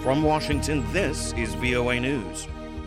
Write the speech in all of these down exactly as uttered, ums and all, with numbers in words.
From Washington, this is V O A News.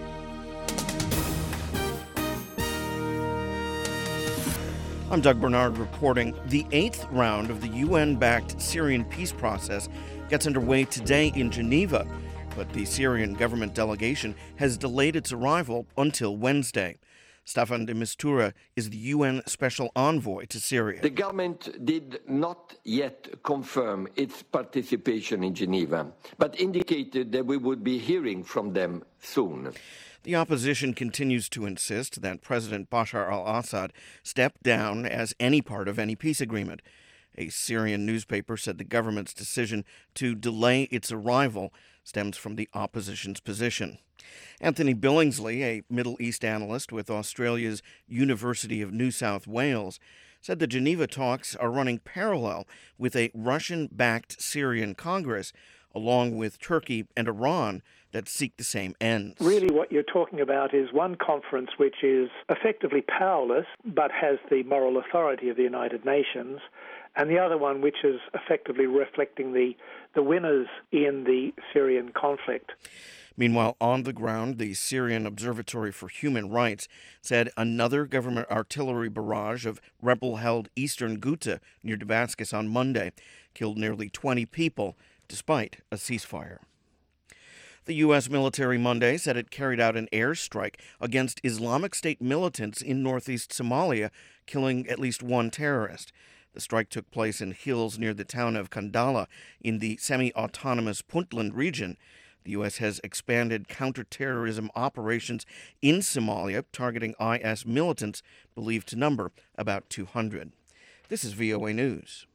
I'm Doug Bernard reporting. The eighth round of the U N-backed Syrian peace process gets underway today in Geneva, but the Syrian government delegation has delayed its arrival until Wednesday. Staffan de Mistura is the U N Special Envoy to Syria. The government did not yet confirm its participation in Geneva, but indicated that we would be hearing from them soon. The opposition continues to insist that President Bashar al-Assad step down as any part of any peace agreement. A Syrian newspaper said the government's decision to delay its arrival stems from the opposition's position. Anthony Billingsley, a Middle East analyst with Australia's University of New South Wales, said the Geneva talks are running parallel with a Russian-backed Syrian Congress, along with Turkey and Iran, that seek the same ends. Really what you're talking about is one conference which is effectively powerless but has the moral authority of the United Nations, and the other one which is effectively reflecting the, the winners in the Syrian conflict. Meanwhile, on the ground, the Syrian Observatory for Human Rights said another government artillery barrage of rebel-held eastern Ghouta near Damascus on Monday killed nearly twenty people, despite a ceasefire. The U S military Monday said it carried out an airstrike against Islamic State militants in northeast Somalia, killing at least one terrorist. The strike took place in hills near the town of Kandala in the semi-autonomous Puntland region. The U S has expanded counterterrorism operations in Somalia, targeting I S militants believed to number about two hundred. This is V O A News.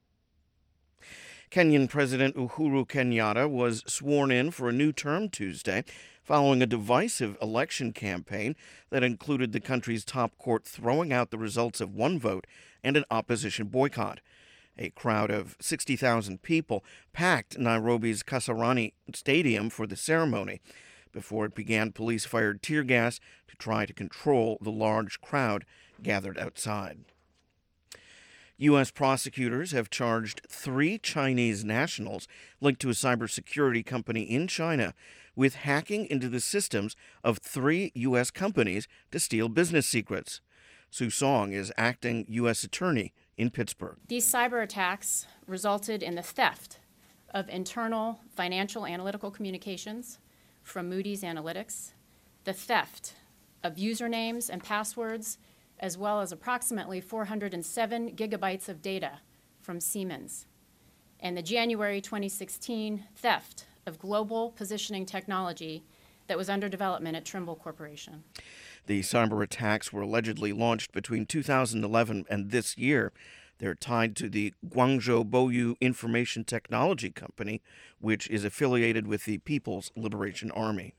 Kenyan President Uhuru Kenyatta was sworn in for a new term Tuesday, following a divisive election campaign that included the country's top court throwing out the results of one vote and an opposition boycott. A crowd of sixty thousand people packed Nairobi's Kasarani Stadium for the ceremony. Before it began, police fired tear gas to try to control the large crowd gathered outside. U S prosecutors have charged three Chinese nationals linked to a cybersecurity company in China with hacking into the systems of three U S companies to steal business secrets. Su Song is acting U S attorney in Pittsburgh. These cyber attacks resulted in the theft of internal financial analytical communications from Moody's Analytics, the theft of usernames and passwords, as well as approximately four hundred seven gigabytes of data from Siemens, and the January twenty sixteen theft of global positioning technology that was under development at Trimble Corporation. The cyber attacks were allegedly launched between two thousand eleven and this year. They're tied to the Guangzhou Boyu Information Technology Company, which is affiliated with the People's Liberation Army.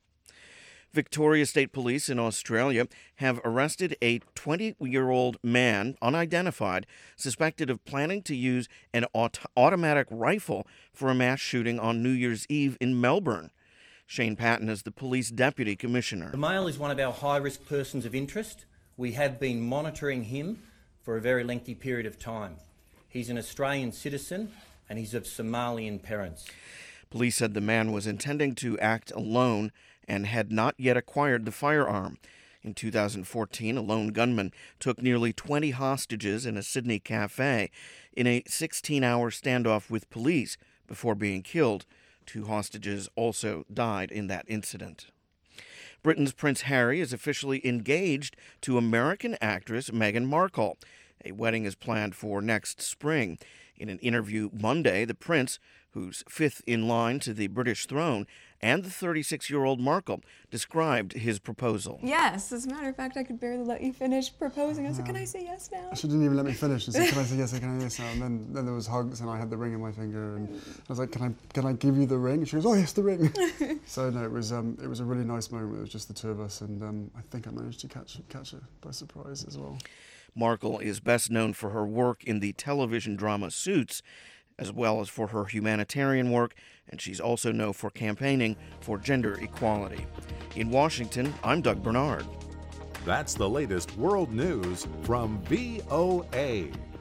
Victoria State Police in Australia have arrested a twenty-year-old man, unidentified, suspected of planning to use an aut- automatic rifle for a mass shooting on New Year's Eve in Melbourne. Shane Patton is the police deputy commissioner. The male is one of our high-risk persons of interest. We have been monitoring him for a very lengthy period of time. He's an Australian citizen and he's of Somalian parents. Police said the man was intending to act alone and had not yet acquired the firearm. In two thousand fourteen, a lone gunman took nearly twenty hostages in a Sydney cafe in a sixteen-hour standoff with police before being killed. Two hostages also died in that incident. Britain's Prince Harry is officially engaged to American actress Meghan Markle. A wedding is planned for next spring. In an interview Monday, the prince, who's fifth in line to the British throne, and the thirty-six-year-old Markle described his proposal. Yes, as a matter of fact, I could barely let you finish proposing. I said, can I say yes now? She didn't even let me finish. She said, can I say yes, can I say yes now? And then, then there was hugs and I had the ring in my finger and I was like, can I can I give you the ring? And she goes, oh yes, the ring. So no, it was um, it was a really nice moment. It was just the two of us and um, I think I managed to catch, catch her by surprise as well. Markle is best known for her work in the television drama Suits, as well as for her humanitarian work, and she's also known for campaigning for gender equality. In Washington, I'm Doug Bernard. That's the latest world news from V O A.